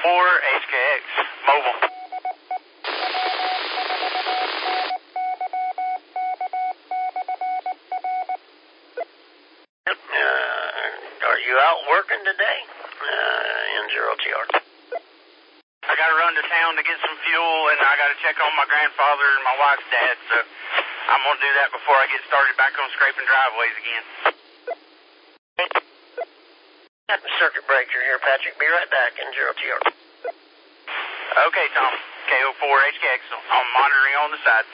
HKX, mobile. Are you out working today? N0TR. I got to run to town to get some fuel, and I got to check on my grandfather and my wife's dad, so I'm going to do that before I get started back on scraping driveways again. Circuit breaker here, Patrick. Be right back, N0TR. Okay, Tom. KO4HKX. I'm monitoring on the side.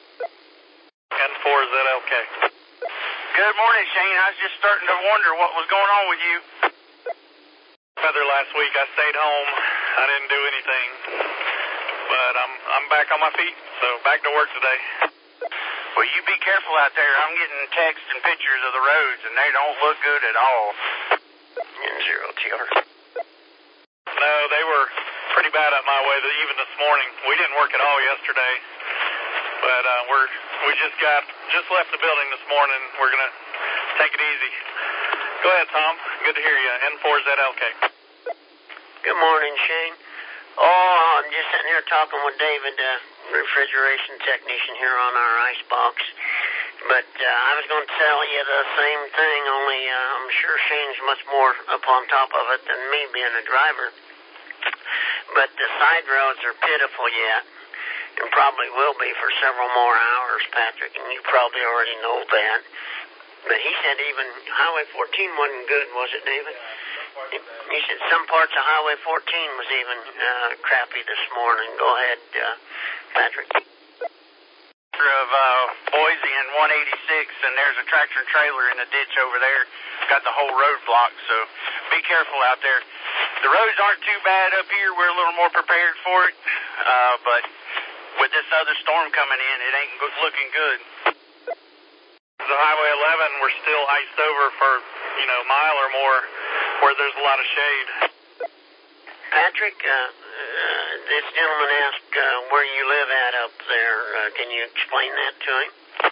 N4ZLK. Good morning, Shane. I was just starting to wonder what was going on with you. Weather last week, I stayed home. I didn't do anything. But I'm back on my feet, so back to work today. Well, you be careful out there. I'm getting texts and pictures of the roads, and they don't look good at all. N0TR. No, they were pretty bad up my way even this morning. We didn't work at all yesterday, but we just left the building this morning. We're gonna take it easy. Go ahead, Tom. Good to hear you. N4ZLK. Good morning, Shane. Oh, I'm just sitting here talking with David, refrigeration technician here on our ice box. But I was going to tell you the same thing, only I'm sure Shane's much more up on top of it than me being a driver. But the side roads are pitiful yet, and probably will be for several more hours, Patrick, and you probably already know that. But he said even Highway 14 wasn't good, was it, David? He said some parts of Highway 14 was even crappy this morning. Go ahead, Patrick. Of Boise and 186, and there's a tractor and trailer in the ditch over there. Got the whole road blocked, so be careful out there. The roads aren't too bad up here. We're a little more prepared for it, but with this other storm coming in, it ain't looking good. The Highway 11, we're still iced over for, a mile or more where there's a lot of shade. Patrick, this gentleman asked where you live at up there. Can you explain that to him?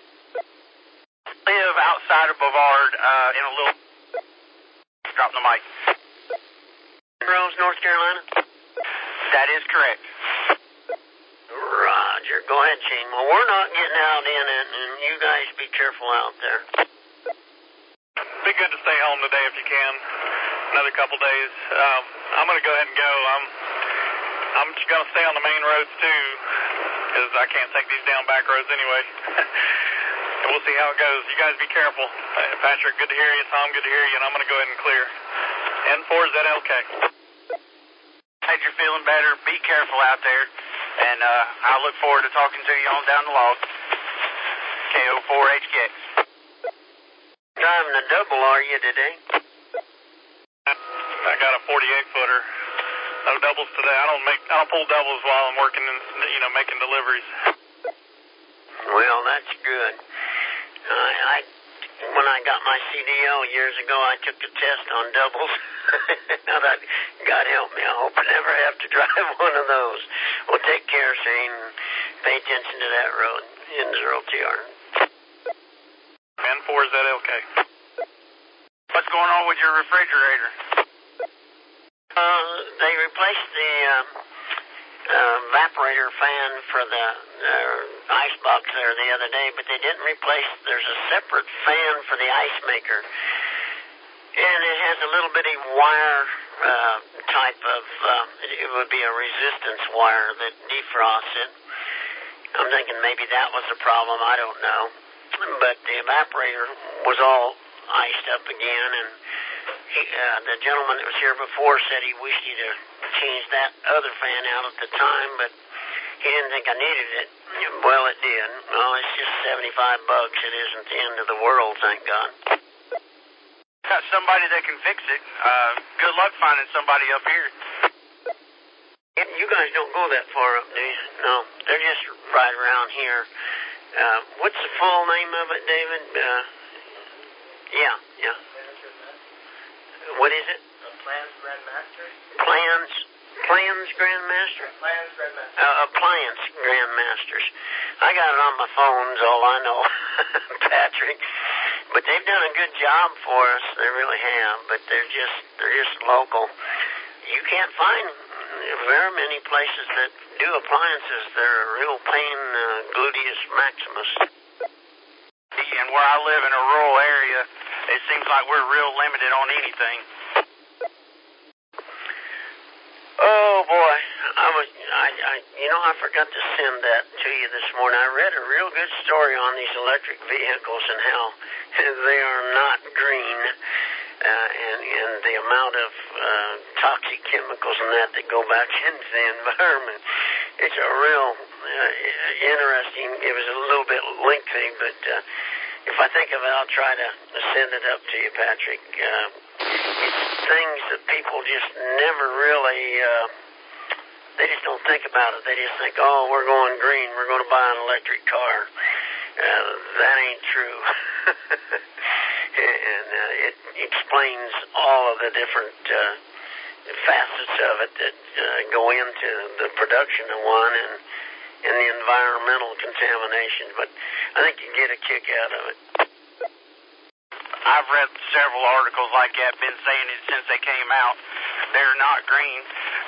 I live outside of Bavard in a little... Drop the mic. Rose, North Carolina? That is correct. Roger. Go ahead, Shane. Well, we're not getting out in it, and you guys be careful out there. Be good to stay home today if you can. Another couple days. I'm going to go ahead and go. I'm just going to stay on the main roads too, because I can't take these down back roads anyway. And we'll see how it goes. You guys be careful. Patrick, good to hear you. Tom, good to hear you. And I'm going to go ahead and clear. N4ZLK. Glad you're feeling better. Be careful out there. And I look forward to talking to you on down the log. KO4HKX. Driving a double, are you, today? I got a 48-footer. No doubles today. I don't pull doubles while I'm working and making deliveries. Well, that's good. When I got my CDL years ago, I took the test on doubles. Now that, God help me, I hope I never have to drive one of those. Well, take care, Shane. Pay attention to that road. N0TR. N4ZLK. What's going on with your refrigerator? They replaced the evaporator fan for the ice box there the other day, but they didn't replace. There's a separate fan for the ice maker, and it has a little bitty wire type of. It would be a resistance wire that defrosts it. I'm thinking maybe that was the problem. I don't know, but the evaporator was all iced up again, and the gentleman that was here before said he wished he'd have changed that other fan out at the time, but he didn't think I needed it. Well, it did. Well, it's just $75. It isn't the end of the world, thank God. Got somebody that can fix it. Good luck finding somebody up here. You guys don't go that far up, do you? No, they're just right around here. What's the full name of it, David? Yeah. What is it? Plans Grandmaster? Plans Grandmaster? Plans Grandmaster. Appliance Grandmasters. I got it on my phone, is all I know, Patrick. But they've done a good job for us. They really have. But they're just local. You can't find very many places that do appliances, they're a real pain, gluteus maximus. And where I live in a rural area, it seems like we're real limited on anything. Oh boy, I forgot to send that to you this morning. I read a real good story on these electric vehicles and how they are not green, and the amount of toxic chemicals and that go back into the environment. It's a real interesting. It was a little bit lengthy, but if I think of it, I'll try to send it up to you, Patrick. It's things that people just never really, they just don't think about it. They just think, oh, we're going green, we're going to buy an electric car. That ain't true. And it explains all of the different facets of it that go into the production of one and the environmental contamination. But I think you get a kick out of it. I've read several articles like that, been saying it since they came out. They're not green.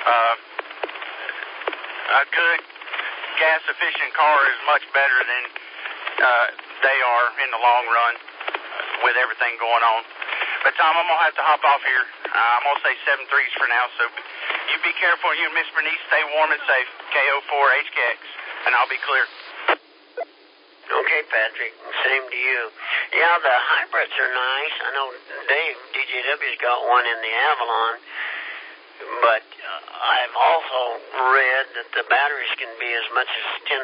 A good gas-efficient car is much better than they are in the long run with everything going on. But, Tom, I'm going to have to hop off here. I'm going to say 7-3s for now, so you be careful. You and Miss Bernice stay warm and safe. KO4HKX, and I'll be clear. Okay, Patrick. Same to you. Yeah, the hybrids are nice. I know Dave, DJW's got one in the Avalon, but I've also read that the batteries can be as much as $10,000+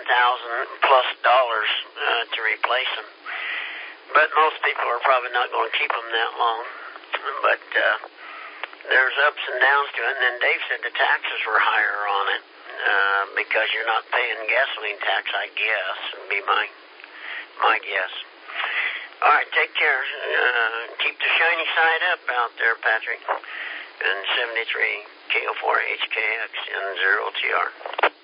to replace them. But most people are probably not going to keep them that long. But there's ups and downs to it. And then Dave said the taxes were higher on it because you're not paying gasoline tax, I guess, would be my guess. All right, take care. Keep the shiny side up out there, Patrick. And 73 KO4HKX and 0TR.